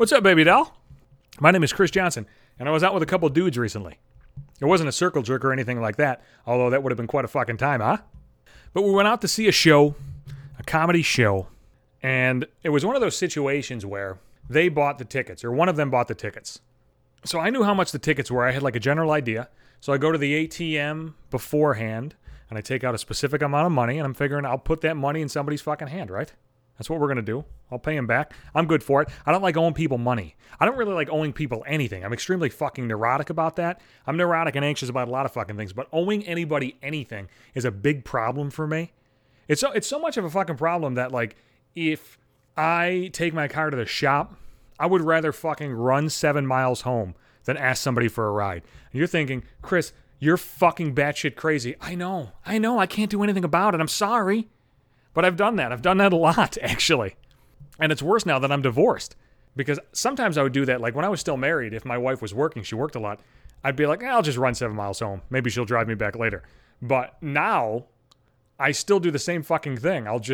What's up, baby doll? My name is Chris Johnson, and I was out with a couple dudes recently. It wasn't a circle jerk or anything like that, although that would have been quite a fucking time, huh? But we went out to see a show, a comedy show, and it was one of those situations where they bought the tickets, or one of them bought the tickets. So I knew how much the tickets were. I had like a general idea. So I go to the ATM beforehand, and I take out a specific amount of money, and I'm figuring I'll put that money in somebody's fucking hand, right? That's what we're going to do. I'll pay him back. I'm good for it. I don't like owing people money. I don't really like owing people anything. I'm extremely fucking neurotic about that. I'm neurotic and anxious about a lot of fucking things, but owing anybody anything is a big problem for me. It's so much of a fucking problem that, like, if I take my car to the shop, I would rather fucking run 7 miles home than ask somebody for a ride. And you're thinking, Chris, you're fucking batshit crazy. I know. I can't do anything about it. I'm sorry. But I've done that. I've done that a lot, actually. And it's worse now that I'm divorced. Because sometimes I would do that. Like when I was still married, if my wife was working, she worked a lot, I'd be like, I'll just run 7 miles home. Maybe she'll drive me back later. But now, I still do the same fucking thing. I'll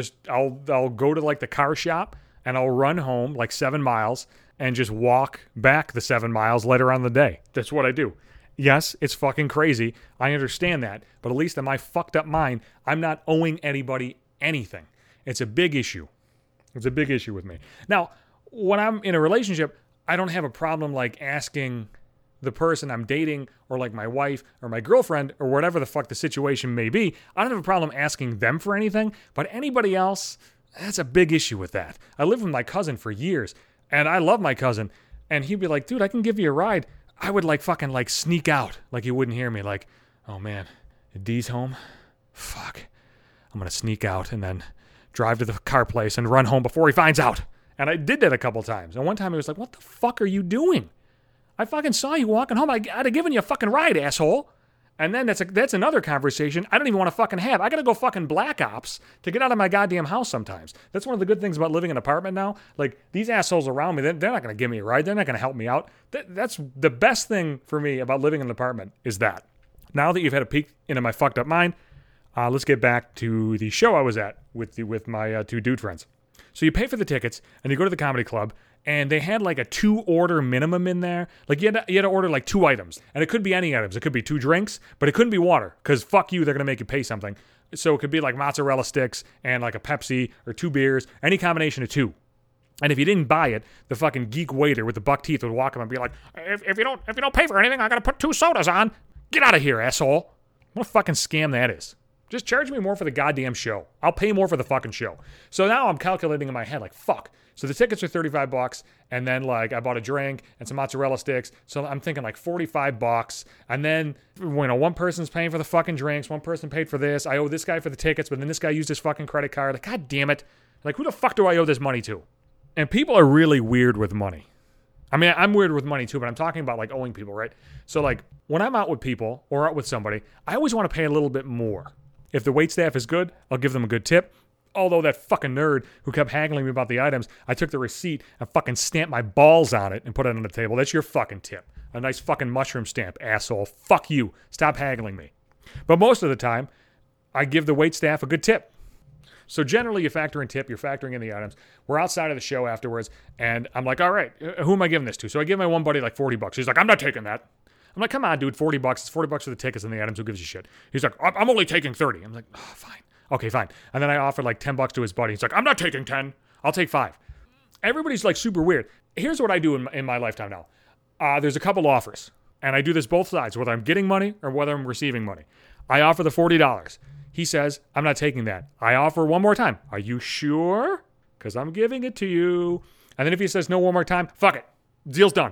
go to like the car shop and I'll run home like 7 miles and just walk back the 7 miles later on in the day. That's what I do. Yes, it's fucking crazy. I understand that. But at least in my fucked up mind, I'm not owing anybody anything. It's a big issue. It's a big issue with me. Now, when I'm in a relationship, I don't have a problem like asking the person I'm dating or like my wife or my girlfriend or whatever the fuck the situation may be. I don't have a problem asking them for anything, but anybody else, that's a big issue with that. I lived with my cousin for years and I love my cousin, and he'd be like, dude, I can give you a ride. I would like fucking like sneak out like he wouldn't hear me. Like, oh man, D's home? Fuck. I'm going to sneak out and then drive to the car place and run home before he finds out. And I did that a couple times. And one time he was like, what the fuck are you doing? I fucking saw you walking home. I'd have given you a fucking ride, asshole. And then that's another conversation I don't even want to fucking have. I got to go fucking black ops to get out of my goddamn house sometimes. That's one of the good things about living in an apartment now. Like, these assholes around me, they're not going to give me a ride. They're not going to help me out. That's the best thing for me about living in an apartment is that. Now that you've had a peek into my fucked up mind, let's get back to the show I was at with my two dude friends. So you pay for the tickets, and you go to the comedy club, and they had like a 2-order minimum in there. Like you had to order like 2 items, and it could be any items. It could be 2 drinks, but it couldn't be water, because fuck you, they're going to make you pay something. So it could be like mozzarella sticks and like a Pepsi or 2 beers, any combination of 2. And if you didn't buy it, the fucking geek waiter with the buck teeth would walk up and be like, if you don't pay for anything, I got to put 2 sodas on. Get out of here, asshole. What a fucking scam that is. Just charge me more for the goddamn show. I'll pay more for the fucking show. So now I'm calculating in my head, like, fuck. So the tickets are $35, and then, like, I bought a drink and some mozzarella sticks. So I'm thinking, like, $45. And then, one person's paying for the fucking drinks. One person paid for this. I owe this guy for the tickets, but then this guy used his fucking credit card. Like, god damn it. Like, who the fuck do I owe this money to? And people are really weird with money. I mean, I'm weird with money too, but I'm talking about, like, owing people, right? So, like, when I'm out with people or out with somebody, I always want to pay a little bit more. If the waitstaff is good, I'll give them a good tip. Although that fucking nerd who kept haggling me about the items, I took the receipt and fucking stamped my balls on it and put it on the table. That's your fucking tip. A nice fucking mushroom stamp, asshole. Fuck you. Stop haggling me. But most of the time, I give the waitstaff a good tip. So generally, you factor in tip, you're factoring in the items. We're outside of the show afterwards, and I'm like, all right, who am I giving this to? So I give my one buddy like $40. He's like, I'm not taking that. I'm like, come on, dude, $40. It's $40 for the tickets and the items. Who gives a shit? He's like, I'm only taking 30. I'm like, oh, fine. Okay, fine. And then I offered like $10 to his buddy. He's like, I'm not taking 10. I'll take 5. Everybody's like super weird. Here's what I do in my lifetime now. There's a couple offers, and I do this both sides, whether I'm getting money or whether I'm receiving money. I offer the $40. He says, I'm not taking that. I offer one more time. Are you sure? Because I'm giving it to you. And then if he says no one more time, fuck it. Deal's done.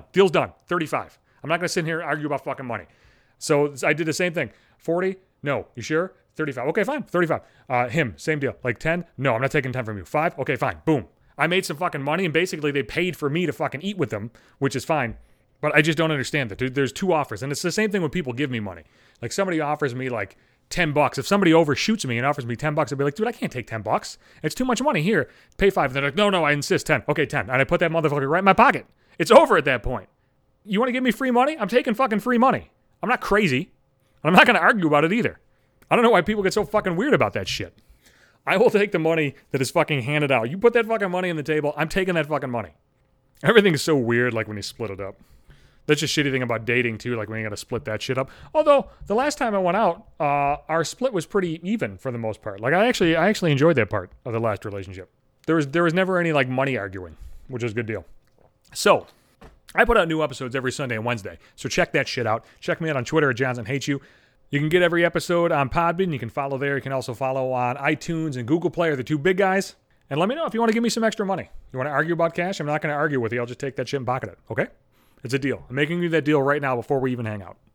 35. I'm not going to sit here and argue about fucking money. So I did the same thing. 40? No. You sure? 35. Okay, fine. 35. Him, same deal. Like 10? No, I'm not taking 10 from you. 5? Okay, fine. Boom. I made some fucking money, and basically they paid for me to fucking eat with them, which is fine. But I just don't understand that. There's 2 offers, and it's the same thing when people give me money. Like somebody offers me like $10. If somebody overshoots me and offers me $10, I'd be like, dude, I can't take $10. It's too much money. Here, pay 5. And they're like, no, I insist 10. Okay, 10. And I put that motherfucker right in my pocket. It's over at that point. You want to give me free money? I'm taking fucking free money. I'm not crazy. I'm not going to argue about it either. I don't know why people get so fucking weird about that shit. I will take the money that is fucking handed out. You put that fucking money on the table, I'm taking that fucking money. Everything's so weird, like when you split it up. That's a shitty thing about dating, too, like when you got to split that shit up. Although, the last time I went out, our split was pretty even for the most part. Like, I actually enjoyed that part of the last relationship. There was never any, like, money arguing, which was a good deal. So, I put out new episodes every Sunday and Wednesday, so check that shit out. Check me out on Twitter at JohnsonHateYou. You can get every episode on Podbean. You can follow there. You can also follow on iTunes and Google Play are the two big guys. And let me know if you want to give me some extra money. You want to argue about cash? I'm not going to argue with you. I'll just take that shit and pocket it, okay? It's a deal. I'm making you that deal right now before we even hang out.